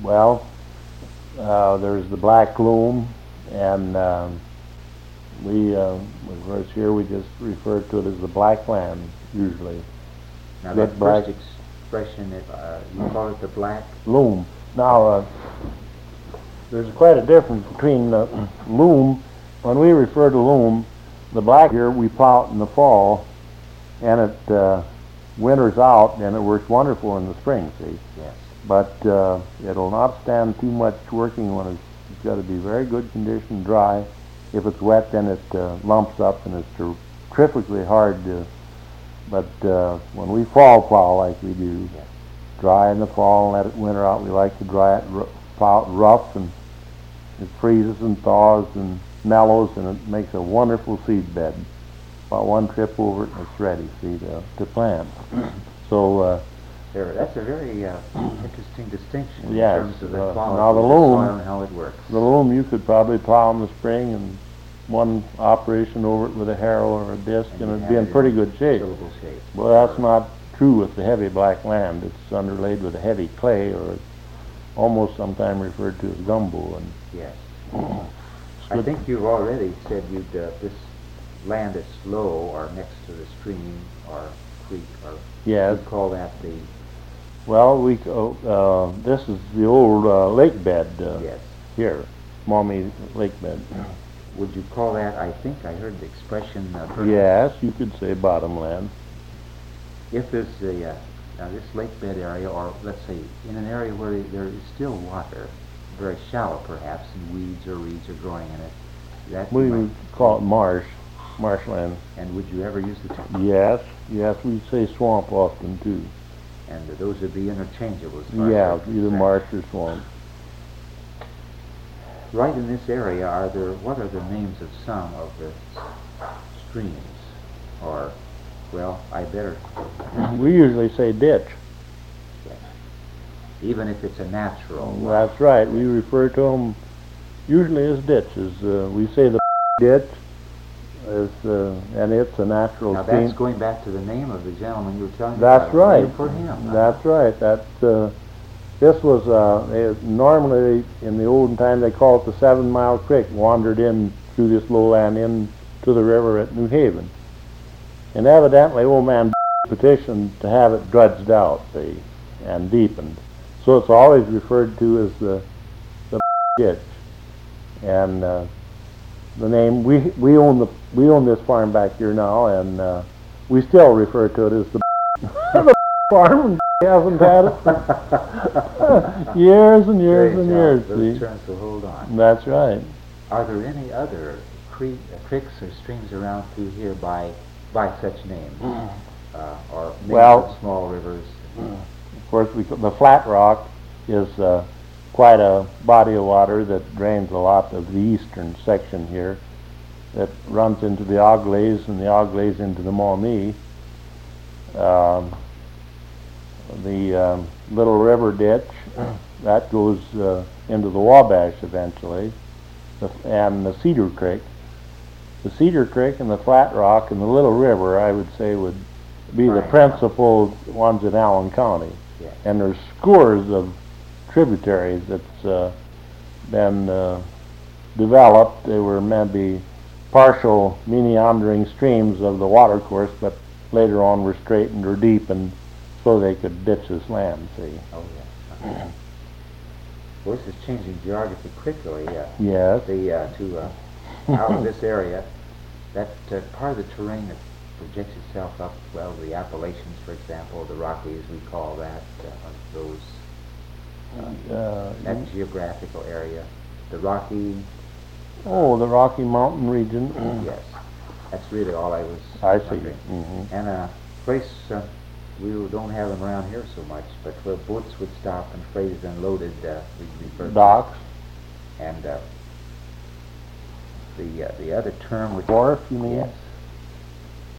Well, there's the black loam, and of course, here we just refer to it as the black land usually. Now that first expression, you call it the black loam. Now, there's quite a difference between loam. When we refer to loam, the black here we plow it in the fall, and it winters out, and it works wonderful in the spring. See. Yes. But it'll not stand too much working when it's got to be very good condition, dry. If it's wet, then it lumps up, and it's terrifically hard to. But when we fall plow like we do, yes, dry in the fall and let it winter out, we like to dry it, plow it rough, and it freezes and thaws and mellows, and it makes a wonderful seed bed. About one trip over it, and it's ready, see, to plant. So. That's a very interesting distinction yes, in terms of the quality now of the loam, soil and how it works. The loam you could probably plow in the spring and one operation over it with a harrow or a disc, and it'd be in pretty good shape. Well, that's not true with the heavy black land. It's underlaid with a heavy clay, or almost sometimes referred to as gumbo. And yes. I think you've already said this land that's low or next to the stream or creek, or yes, you call that the. Well, this is the old lake bed yes. Here, Maumee lake bed. Would you call that, I think I heard the expression... yes, you could say bottomland. If there's now this lake bed area, or let's say in an area where there is still water, very shallow perhaps, and weeds or reeds are growing in it, that we would call it marshland. And would you ever use the term? Yes, we say swamp often too. And those would be interchangeable. Yeah, either marsh or swamp. Right in this area, what are the names of some of the streams? Or, well, I better... We usually say ditch. Yes. Even if it's a natural... That's right. We refer to them usually as ditches. We say the ditch, and it's a natural stream. Now that's going back to the name of the gentleman you were telling me about. That's right. For him. That's right. This was, normally in the olden time they called it the 7 Mile Creek, wandered in through this lowland into the river at New Haven. And evidently old man petitioned to have it dredged out, see, and deepened. So it's always referred to as the ditch. And the name, we own this farm back here now, and we still refer to it as the farm. Hasn't had it for years and years and years. Those terms will hold on. That's right. Are there any other creeks or streams around through here by such names, or names of small rivers? Of course, the Flat Rock is quite a body of water that drains a lot of the eastern section here. That runs into the Auglaize, and the Auglaize into the Maumee. The Little River Ditch, that goes into the Wabash eventually, and the Cedar Creek. The Cedar Creek and the Flat Rock and the Little River, I would say, would be the principal ones in Allen County. Yes. And there's scores of tributaries that's been developed. They were maybe partial meandering streams of the water course, but later on were straightened or deepened so they could ditch this land, see. Oh, yeah. Well, this is changing geography quickly. Yes. Out of this area, that part of the terrain that projects itself up, well, the Appalachians, for example, the Rockies, we call that, that geographical area. The Rocky... the Rocky Mountain region. Yes. That's really all I was wondering. Mm-hmm. And a place... we don't have them around here so much, but where boats would stop and freight is unloaded, we refer to docks. And the other term, which wharf, you mean? Yes.